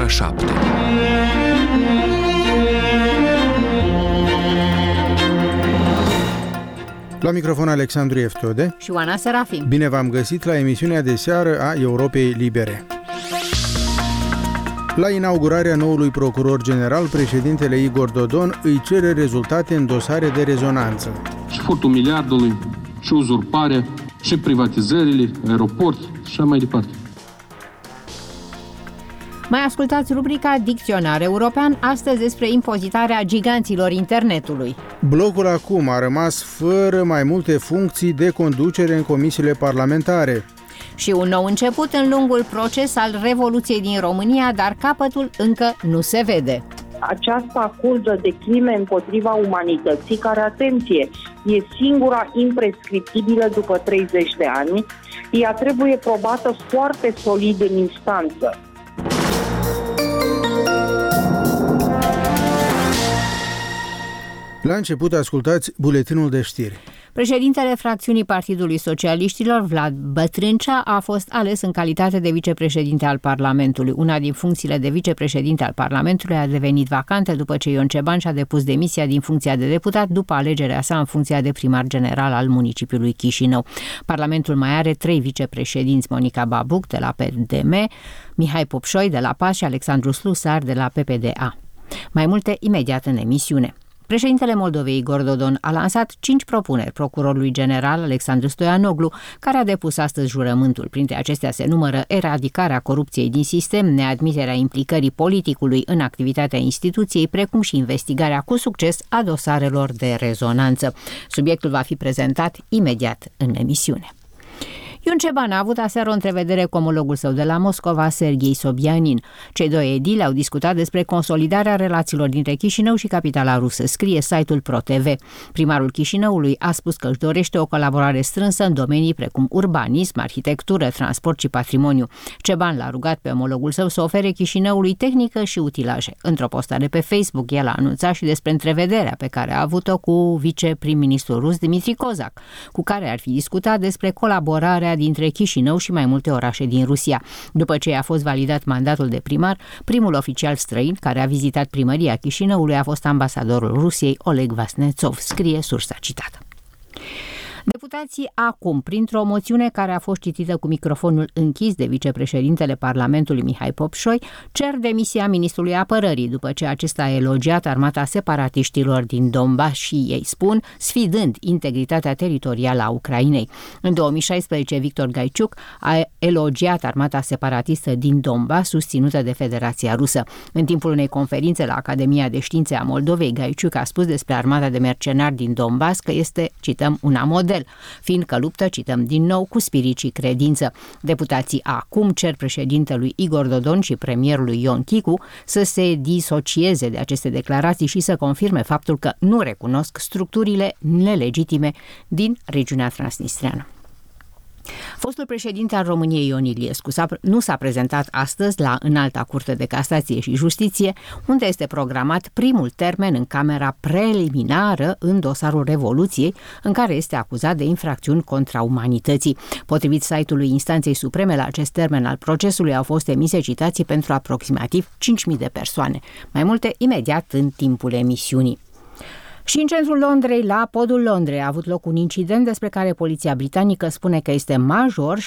ora 7. La microfon Alexandru Eftode și Oana Serafim. Bine v-am găsit la emisiunea de seară a Europei Libere. La inaugurarea noului procuror general, președintele Igor Dodon îi cere rezultate în dosare de rezonanță. Și furtul miliardului, și uzurparea, și privatizările, aeroport și așa mai departe. Mai ascultați rubrica Dicționar European, astăzi despre impozitarea giganților internetului. Blocul acum a rămas fără mai multe funcții de conducere în comisiile parlamentare. Și un nou început în lungul proces al Revoluției din România, dar capătul încă nu se vede. Această acuză de crime împotriva umanității, care, atenție, e singura imprescriptibilă după 30 de ani, ea trebuie probată foarte solid în instanță. La început ascultați buletinul de știri. Președintele fracțiunii Partidului Socialiștilor, Vlad Bătrâncea, a fost ales în calitate de vicepreședinte al Parlamentului. Una din funcțiile de vicepreședinte al Parlamentului a devenit vacantă după ce Ion Ceban și-a depus demisia din funcția de deputat după alegerea sa în funcția de primar general al municipiului Chișinău. Parlamentul mai are 3 vicepreședinți: Monica Babuc de la PDM, Mihai Popșoi de la PAS și Alexandru Slusar de la PPDA. Mai multe imediat în emisiune. Președintele Moldovei, Igor Dodon, a lansat 5 propuneri procurorului general Alexandru Stoianoglu, care a depus astăzi jurământul. Printre acestea se numără eradicarea corupției din sistem, neadmiterea implicării politicului în activitatea instituției, precum și investigarea cu succes a dosarelor de rezonanță. Subiectul va fi prezentat imediat în emisiune. Ion Ceban a avut aseară o întrevedere cu omologul său de la Moscova, Serghei Sobyanin. Cei doi edili au discutat despre consolidarea relațiilor dintre Chișinău și capitala rusă, scrie site-ul ProTV. Primarul Chișinăului a spus că își dorește o colaborare strânsă în domenii precum urbanism, arhitectură, transport și patrimoniu. Ceban l-a rugat pe omologul său să ofere Chișinăului tehnică și utilaje. Într-o postare pe Facebook, el a anunțat și despre întrevederea pe care a avut-o cu viceprim-ministrul rus Dmitri Kozak, cu care ar fi discutat despre colaborarea dintre Chișinău și mai multe orașe din Rusia. După ce a fost validat mandatul de primar, primul oficial străin care a vizitat primăria Chișinăului a fost ambasadorul Rusiei, Oleg Vasnetsov, scrie sursa citată. Deputații acum, printr-o moțiune care a fost citită cu microfonul închis de vicepreședintele Parlamentului Mihai Popșoi, cer demisia ministrului apărării după ce acesta a elogiat armata separatiștilor din Donbass și, ei spun, sfidând integritatea teritorială a Ucrainei. În 2016, Victor Gaiciuc a elogiat armata separatistă din Donbass, susținută de Federația Rusă. În timpul unei conferințe la Academia de Științe a Moldovei, Gaiciuc a spus despre armata de mercenari din Donbass că este, cităm, una model, fiindcă luptă, cităm din nou, cu spirit și credință. Deputații acum cer președintelui Igor Dodon și premierului Ion Chicu să se disocieze de aceste declarații și să confirme faptul că nu recunosc structurile nelegitime din regiunea transnistreană. Fostul președinte al României, Ion Iliescu, nu s-a prezentat astăzi la Înalta Curte de Casație și Justiție, unde este programat primul termen în camera preliminară în dosarul Revoluției, în care este acuzat de infracțiuni contra umanității. Potrivit site-ului Instanței Supreme, la acest termen al procesului au fost emise citații pentru aproximativ 5.000 de persoane. Mai multe imediat în timpul emisiunii. Și în centrul Londrei, la podul Londrei, a avut loc un incident despre care poliția britanică spune că este major